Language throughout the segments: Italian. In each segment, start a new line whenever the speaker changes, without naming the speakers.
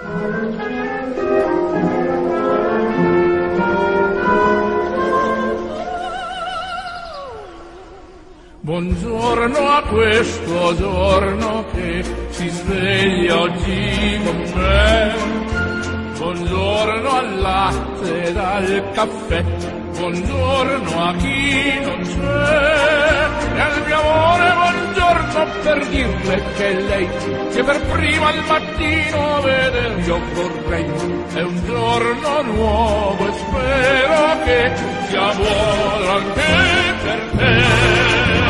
Buongiorno a questo giorno che si sveglia oggi con me. Buongiorno al latte ed al caffè. Buongiorno a chi non c'è. E al mio amore buongiorno per dirle che lei che per prima al mattino veder io vorrei. È un giorno nuovo e spero che sia buono anche per te.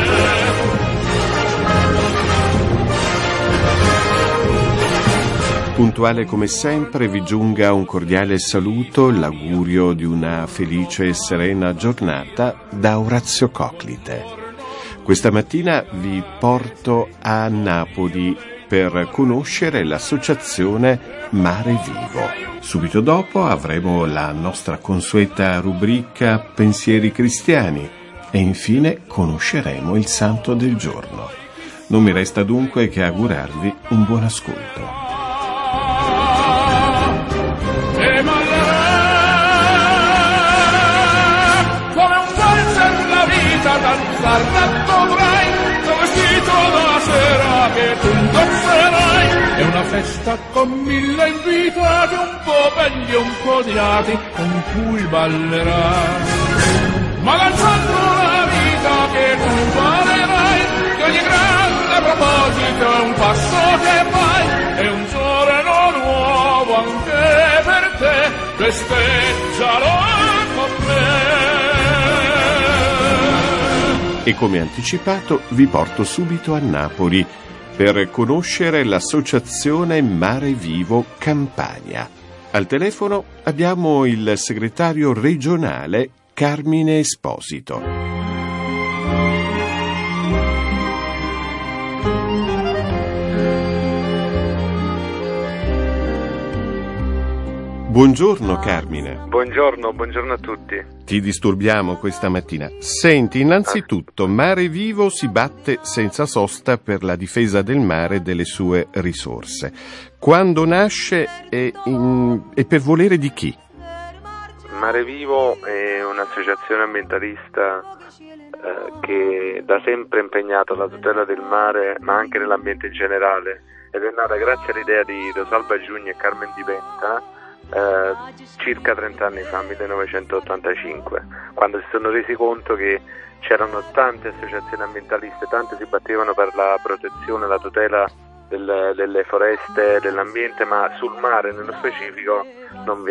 Puntuale come sempre vi giunga un cordiale saluto, l'augurio di una felice e serena giornata da Orazio Coclite. Questa mattina vi porto a Napoli per conoscere l'associazione Mare Vivo. Subito dopo avremo la nostra consueta rubrica Pensieri Cristiani e infine conosceremo il santo del giorno. Non mi resta dunque che augurarvi un buon ascolto.
Dovrai, tuo vestito da sera che tu indosserai. È una festa con 1000 invitati, un po' belli e un po' odiati, con cui ballerai. Ma lanciando la vita che tu farerai, che ogni grande proposito è un passo che fai. È un giorno nuovo anche per te, festeggialo con me.
E come anticipato vi porto subito a Napoli per conoscere l'associazione Mare Vivo Campania. Al telefono abbiamo il segretario regionale Carmine Esposito. Buongiorno Carmine.
Buongiorno a tutti.
Ti disturbiamo questa mattina. Senti, innanzitutto, Mare Vivo si batte senza sosta per la difesa del mare e delle sue risorse. Quando nasce e per volere di chi?
Mare Vivo è un'associazione ambientalista che da sempre è impegnata alla tutela del mare, ma anche nell'ambiente in generale, ed è nata grazie all'idea di Rosalba Giugni e Carmen Di Penta circa 30 anni fa, 1985, quando si sono resi conto che c'erano tante associazioni ambientaliste, tante si battevano per la protezione e la tutela delle foreste, dell'ambiente, ma sul mare nello specifico non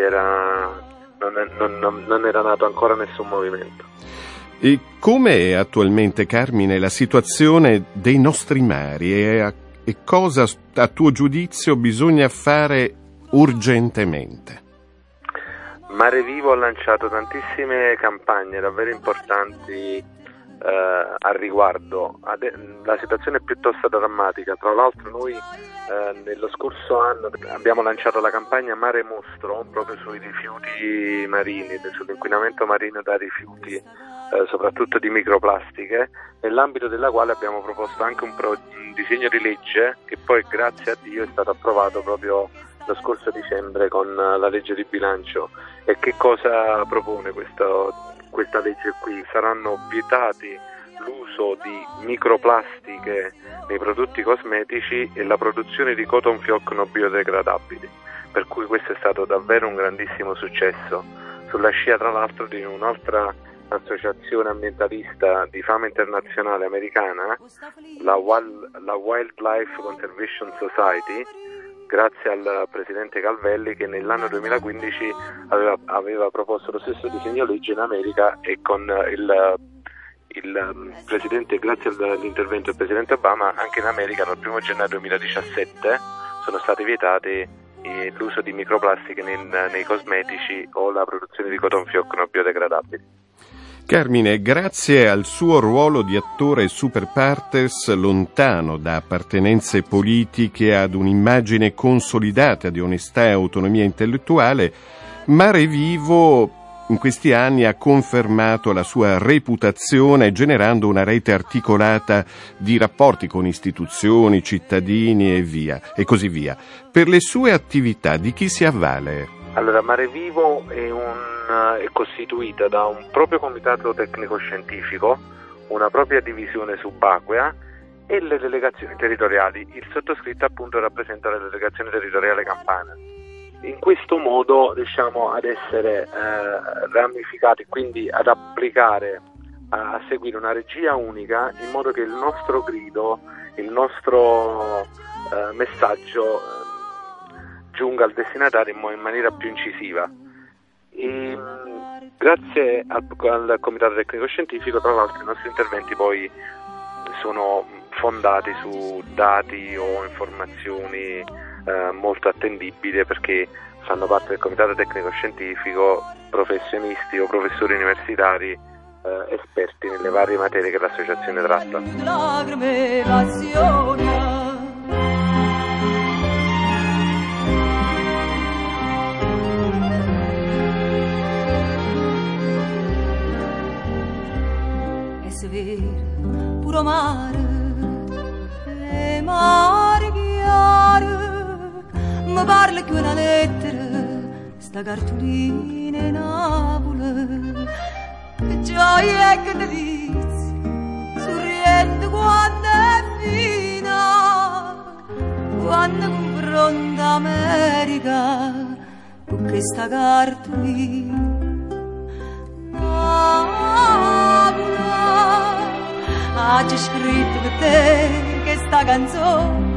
era nato ancora nessun movimento.
E com'è attualmente, Carmine, la situazione dei nostri mari e cosa a tuo giudizio bisogna fare urgentemente?
Mare Vivo ha lanciato tantissime campagne davvero importanti al riguardo. La situazione è piuttosto drammatica. Tra l'altro noi nello scorso anno abbiamo lanciato la campagna Mare Mostro proprio sui rifiuti marini, sull'inquinamento marino da rifiuti soprattutto di microplastiche, nell'ambito della quale abbiamo proposto anche un disegno di legge che poi grazie a Dio è stato approvato proprio lo scorso dicembre con la legge di bilancio. E che cosa propone questa legge qui? Saranno vietati l'uso di microplastiche nei prodotti cosmetici e la produzione di cotton fioc non biodegradabili, per cui questo è stato davvero un grandissimo successo, sulla scia tra l'altro di un'altra associazione ambientalista di fama internazionale americana, la Wildlife Conservation Society, grazie al presidente Calvelli, che nell'anno 2015 aveva proposto lo stesso disegno legge in America, e con il presidente, grazie all'intervento del presidente Obama, anche in America dal 1 gennaio 2017 sono stati vietati l'uso di microplastiche nei cosmetici o la produzione di cotton fioc non biodegradabili.
Carmine, grazie al suo ruolo di attore super partes, lontano da appartenenze politiche, ad un'immagine consolidata di onestà e autonomia intellettuale, Mare Vivo in questi anni ha confermato la sua reputazione generando una rete articolata di rapporti con istituzioni, cittadini e così via. Per le sue attività di chi si avvale?
Allora, Mare Vivo è costituita da un proprio comitato tecnico-scientifico, una propria divisione subacquea e le delegazioni territoriali. Il sottoscritto appunto rappresenta la delegazione territoriale campana. In questo modo riusciamo ad essere ramificati, quindi ad applicare, a seguire una regia unica, in modo che il nostro grido, il nostro messaggio giunga al destinatario in maniera più incisiva. E, grazie al comitato tecnico scientifico, tra l'altro, i nostri interventi poi sono fondati su dati o informazioni molto attendibili, perché fanno parte del comitato tecnico scientifico professionisti o professori universitari esperti nelle varie materie che l'associazione tratta.
Puro mare, le mare chiare, mi parla che una lettera, sta cartolina in Napoli, che gioia e che delizia, sorridente quando è fina, quando confronta America con questa cartolina. Oggi scritto per te questa canzone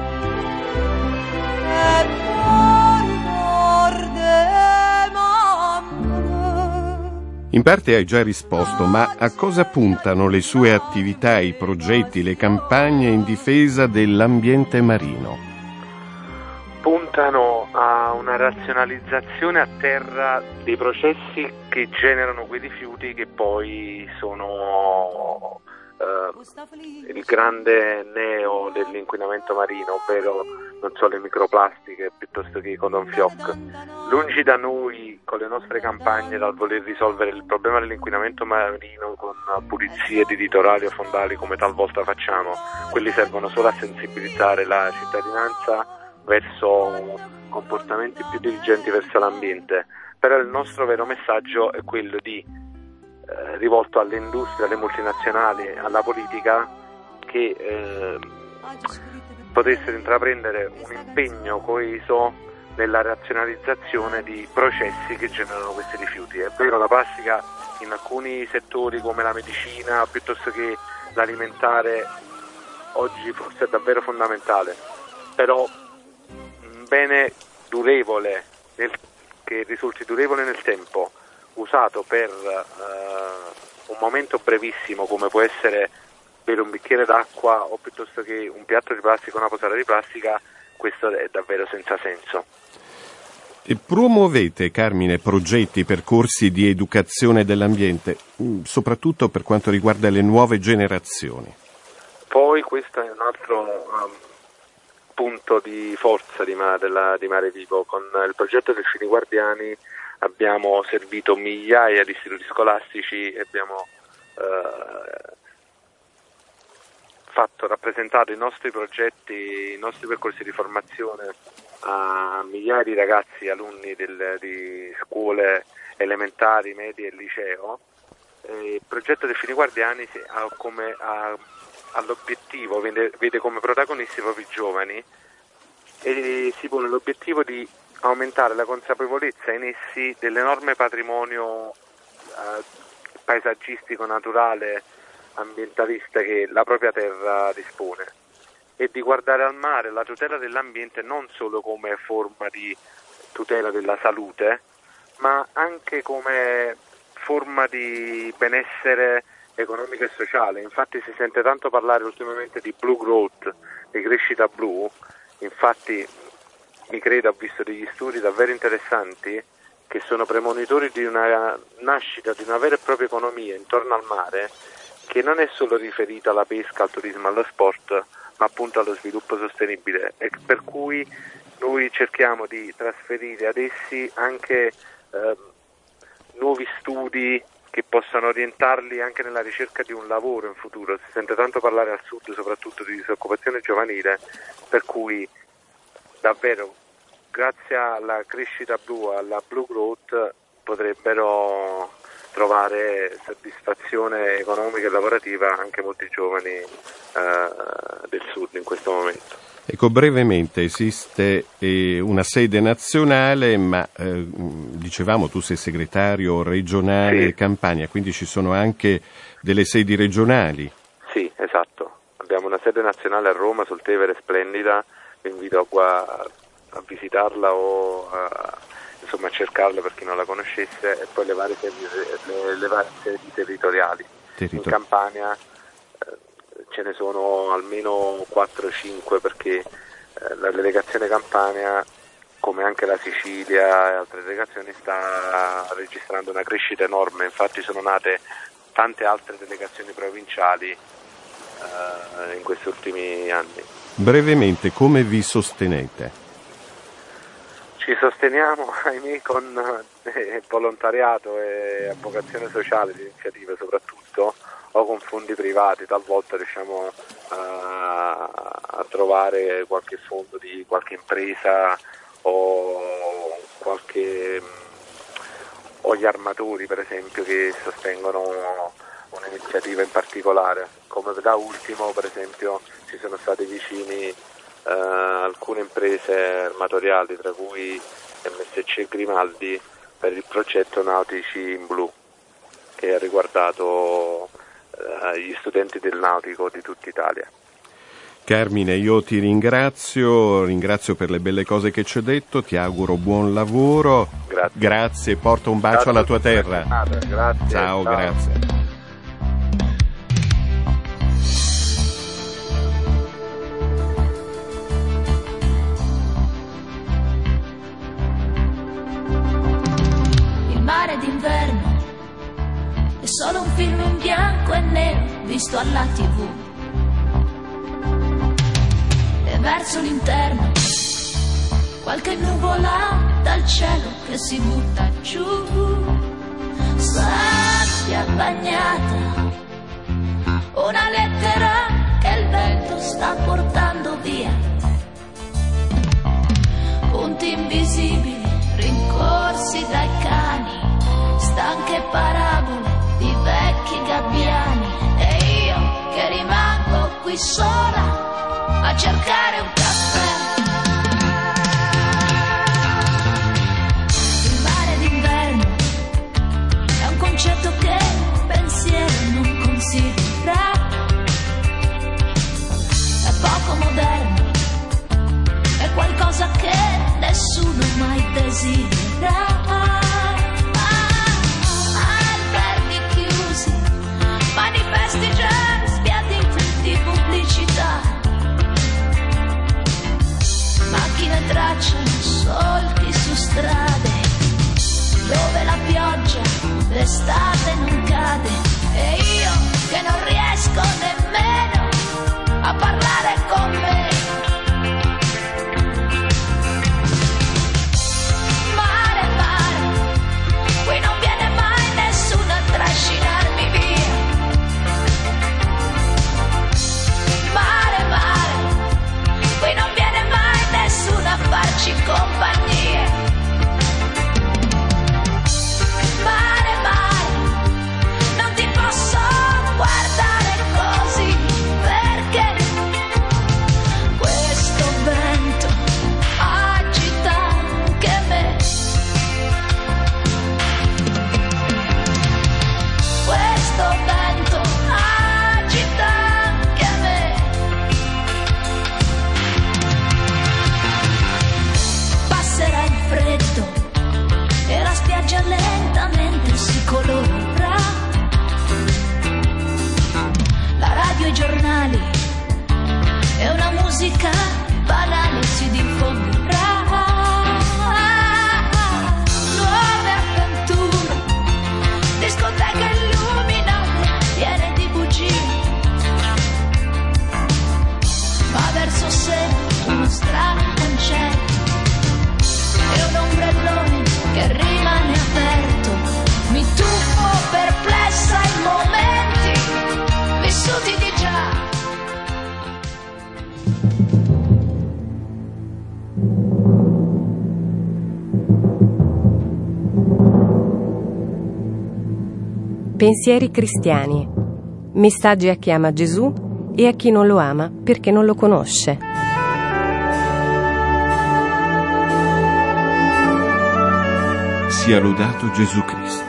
e poi ricordi mamma.
In parte hai già risposto, ma a cosa puntano le sue attività, i progetti, le campagne in difesa dell'ambiente marino?
Puntano a una razionalizzazione a terra dei processi che generano quei rifiuti che poi sono il grande neo dell'inquinamento marino, ovvero non so, le microplastiche piuttosto che i cotton fioc. Lungi da noi, con le nostre campagne, dal voler risolvere il problema dell'inquinamento marino con pulizie di litorali o fondali come talvolta facciamo. Quelli servono solo a sensibilizzare la cittadinanza verso comportamenti più diligenti verso l'ambiente, però il nostro vero messaggio è quello di rivolto alle industrie, alle multinazionali, alla politica, che potessero intraprendere un impegno coeso nella razionalizzazione di processi che generano questi rifiuti. È vero, la plastica in alcuni settori come la medicina piuttosto che l'alimentare oggi forse è davvero fondamentale, però un bene durevole, che risulti durevole nel tempo, usato per un momento brevissimo, come può essere bere un bicchiere d'acqua o piuttosto che un piatto di plastica o una posata di plastica, questo è davvero senza senso.
E promuovete, Carmine, progetti, percorsi di educazione dell'ambiente, soprattutto per quanto riguarda le nuove generazioni?
Poi questo è un altro punto di forza di Mare Vivo. Con il progetto del Fini Guardiani abbiamo servito migliaia di istituti scolastici e abbiamo rappresentato i nostri progetti, i nostri percorsi di formazione a migliaia di ragazzi, alunni di scuole elementari, medie e liceo. Il progetto dei Fini Guardiani ha l'obiettivo, vede come protagonisti proprio i giovani e si pone l'obiettivo di aumentare la consapevolezza in essi dell'enorme patrimonio paesaggistico, naturale, ambientalista che la propria terra dispone, e di guardare al mare, la tutela dell'ambiente, non solo come forma di tutela della salute, ma anche come forma di benessere economico e sociale. Infatti si sente tanto parlare ultimamente di blue growth, di crescita blu. Infatti mi credo, ho visto degli studi davvero interessanti che sono premonitori di una nascita di una vera e propria economia intorno al mare, che non è solo riferita alla pesca, al turismo, allo sport, ma appunto allo sviluppo sostenibile, e per cui noi cerchiamo di trasferire ad essi anche nuovi studi che possano orientarli anche nella ricerca di un lavoro in futuro. Si sente tanto parlare al sud soprattutto di disoccupazione giovanile, per cui davvero grazie alla crescita blu, alla Blue Growth, potrebbero trovare soddisfazione economica e lavorativa anche molti giovani del sud in questo momento.
Ecco, brevemente, esiste una sede nazionale, ma dicevamo tu sei segretario regionale
Sì.
Campania, quindi ci sono anche delle sedi regionali.
Sì, esatto. Abbiamo una sede nazionale a Roma sul Tevere, splendida, vi invito a visitarla o a cercarla per chi non la conoscesse, e poi le varie sedi territoriali. In Campania ce ne sono almeno 4-5, perché la delegazione Campania, come anche la Sicilia e altre delegazioni, sta registrando una crescita enorme. Infatti sono nate tante altre delegazioni provinciali in questi ultimi anni.
Brevemente, come vi sostenete?
Ci sosteniamo, ahimè, con volontariato e vocazione sociale di iniziative soprattutto, o con fondi privati. Talvolta riusciamo a trovare qualche fondo di qualche impresa o gli armatori, per esempio, che sostengono un'iniziativa in particolare. Come da ultimo, per esempio, ci sono stati vicini alcune imprese armatoriali, tra cui MSC Grimaldi, per il progetto Nautici in Blu, che ha riguardato gli studenti del nautico di tutta Italia.
Carmine, io ti ringrazio per le belle cose che ci hai detto, ti auguro buon lavoro. Grazie, porta un bacio alla tua terra.
Grazie.
Ciao, grazie.
Il mare d'inverno è solo un film in bianco e nero visto alla TV. E verso l'interno qualche nuvola dal cielo che si butta giù. Sabbia bagnata, una lettera che il vento sta portando via. Punti invisibili rincorsi dai cani, stanche parabole di vecchi gabbiani, e io che rimango qui sola a cercare un caffè. Il mare d'inverno è un concetto che il pensiero non considera, è poco moderno, è qualcosa che nessuno mai desidera. Alberghi chiusi, manifesti già sbiaditi di pubblicità, macchine tracciano solchi su strade dove la pioggia d'estate non cade, e io che non riesco nemmeno a parlare con me. Mare, mare, qui non viene mai nessuno a trascinarmi via. Mare, mare, qui non viene mai nessuno a farci compagnia. Mare, mare, non ti posso guardare così.
Pensieri cristiani. Messaggi a chi ama Gesù e a chi non lo ama perché non lo conosce.
Sia lodato Gesù Cristo.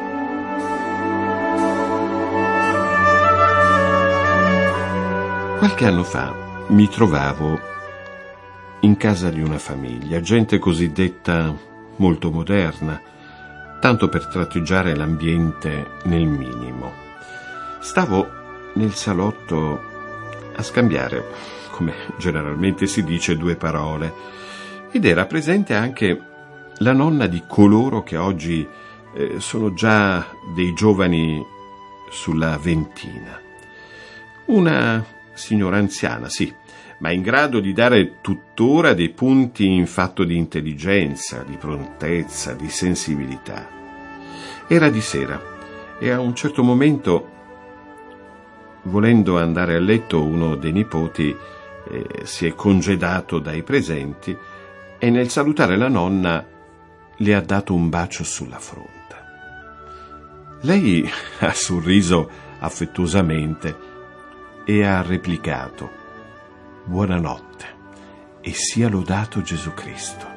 Qualche anno fa mi trovavo in casa di una famiglia, gente cosiddetta molto moderna, tanto per tratteggiare l'ambiente nel minimo. Stavo nel salotto a scambiare, come generalmente si dice, due parole, ed era presente anche la nonna di coloro che oggi sono già dei giovani sulla ventina. Una signora anziana, sì, ma in grado di dare tuttora dei punti in fatto di intelligenza, di prontezza, di sensibilità. Era di sera e a un certo momento, volendo andare a letto, uno dei nipoti si è congedato dai presenti e nel salutare la nonna le ha dato un bacio sulla fronte. Lei ha sorriso affettuosamente e ha replicato: buonanotte e sia lodato Gesù Cristo.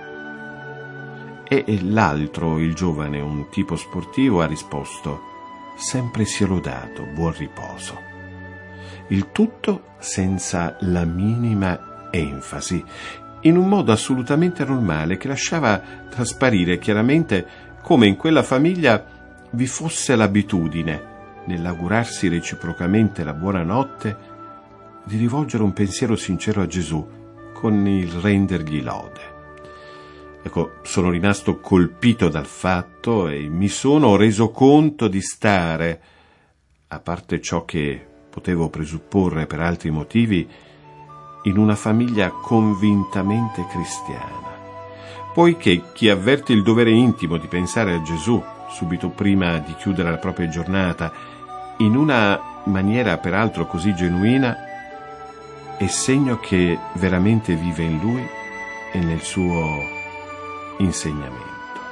E l'altro, il giovane, un tipo sportivo, ha risposto: sempre sia lodato, buon riposo. Il tutto senza la minima enfasi, in un modo assolutamente normale che lasciava trasparire chiaramente come in quella famiglia vi fosse l'abitudine, nell'augurarsi reciprocamente la buonanotte, di rivolgere un pensiero sincero a Gesù con il rendergli lode. Ecco, sono rimasto colpito dal fatto e mi sono reso conto di stare, a parte ciò che potevo presupporre per altri motivi, in una famiglia convintamente cristiana, poiché chi avverte il dovere intimo di pensare a Gesù subito prima di chiudere la propria giornata, in una maniera peraltro così genuina, è segno che veramente vive in Lui e nel suo insegnamento.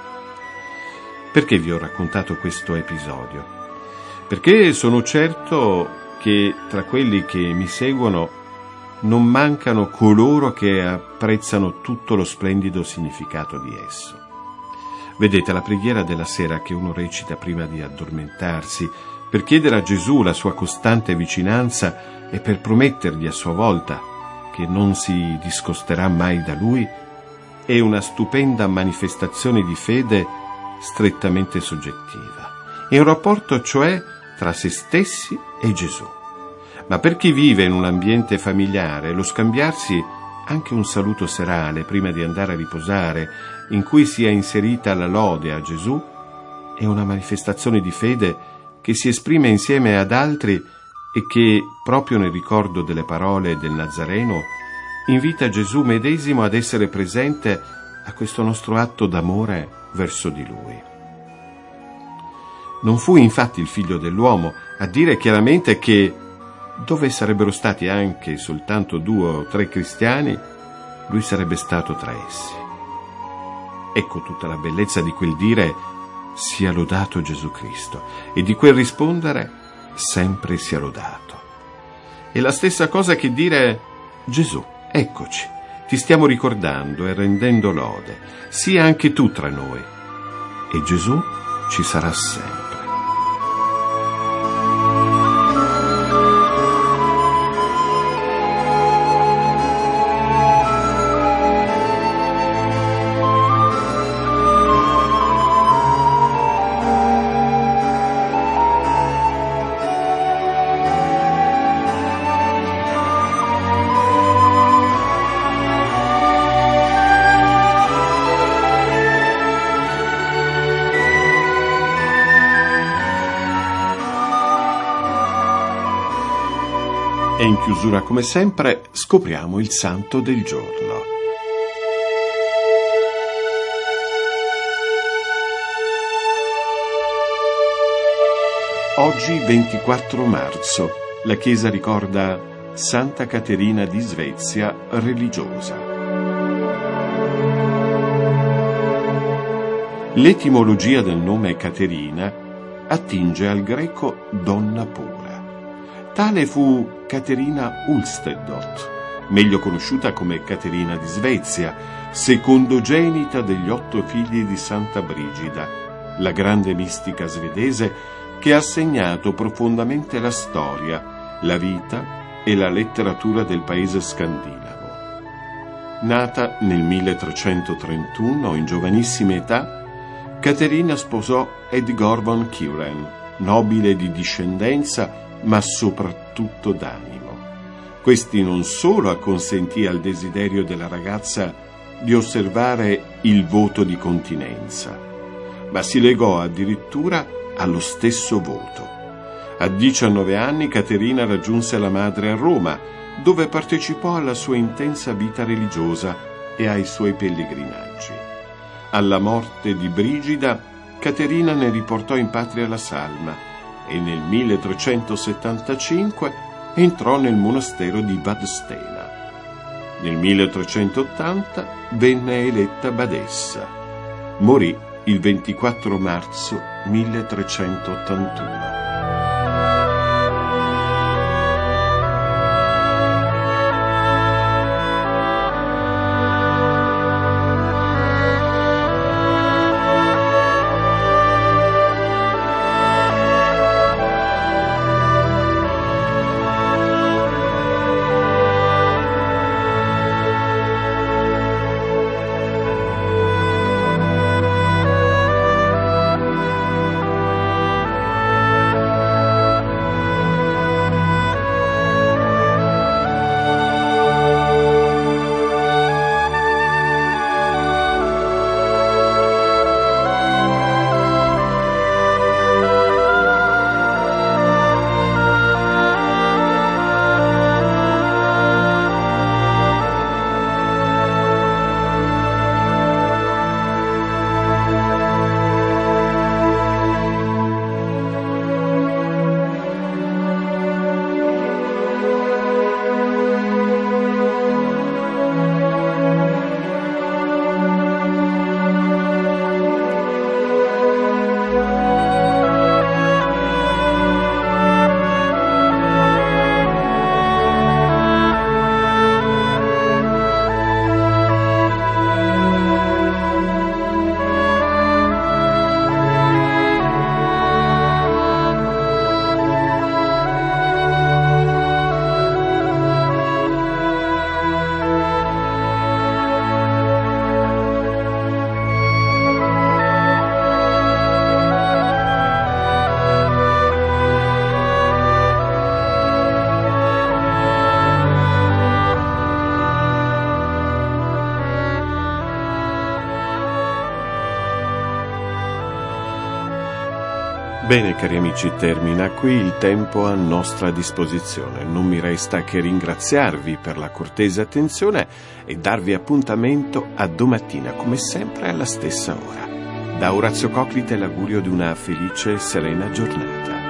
Perché vi ho raccontato questo episodio? Perché sono certo che tra quelli che mi seguono non mancano coloro che apprezzano tutto lo splendido significato di esso. Vedete, la preghiera della sera che uno recita prima di addormentarsi per chiedere a Gesù la sua costante vicinanza e per promettergli a sua volta che non si discosterà mai da Lui, è una stupenda manifestazione di fede strettamente soggettiva. È un rapporto, cioè, tra se stessi e Gesù. Ma per chi vive in un ambiente familiare, lo scambiarsi anche un saluto serale prima di andare a riposare, in cui sia inserita la lode a Gesù, è una manifestazione di fede che si esprime insieme ad altri e che, proprio nel ricordo delle parole del Nazareno, invita Gesù medesimo ad essere presente a questo nostro atto d'amore verso di Lui. Non fu infatti il Figlio dell'uomo a dire chiaramente che, dove sarebbero stati anche soltanto 2 o 3 cristiani, Lui sarebbe stato tra essi. Ecco tutta la bellezza di quel dire sia lodato Gesù Cristo e di quel rispondere sempre sia lodato. È la stessa cosa che dire: Gesù, eccoci, ti stiamo ricordando e rendendo lode, sia anche tu tra noi, e Gesù ci sarà sempre. E in chiusura, come sempre, scopriamo il santo del giorno. Oggi, 24 marzo, la Chiesa ricorda Santa Caterina di Svezia, religiosa. L'etimologia del nome Caterina attinge al greco donna pura. Tale fu Caterina Ulstedt, meglio conosciuta come Caterina di Svezia, secondogenita degli 8 figli di Santa Brigida, la grande mistica svedese che ha segnato profondamente la storia, la vita e la letteratura del paese scandinavo. Nata nel 1331, in giovanissima età, Caterina sposò Edgor von Kuren, nobile di discendenza ma soprattutto d'animo. Questi non solo acconsentì al desiderio della ragazza di osservare il voto di continenza, ma si legò addirittura allo stesso voto. A 19 anni Caterina raggiunse la madre a Roma, dove partecipò alla sua intensa vita religiosa e ai suoi pellegrinaggi. Alla morte di Brigida, Caterina ne riportò in patria la salma e nel 1375 entrò nel monastero di Vadstena. Nel 1380 venne eletta badessa. Morì il 24 marzo 1381. Bene, cari amici, termina qui il tempo a nostra disposizione. Non mi resta che ringraziarvi per la cortese attenzione e darvi appuntamento a domattina, come sempre alla stessa ora. Da Orazio Coclite l'augurio di una felice e serena giornata.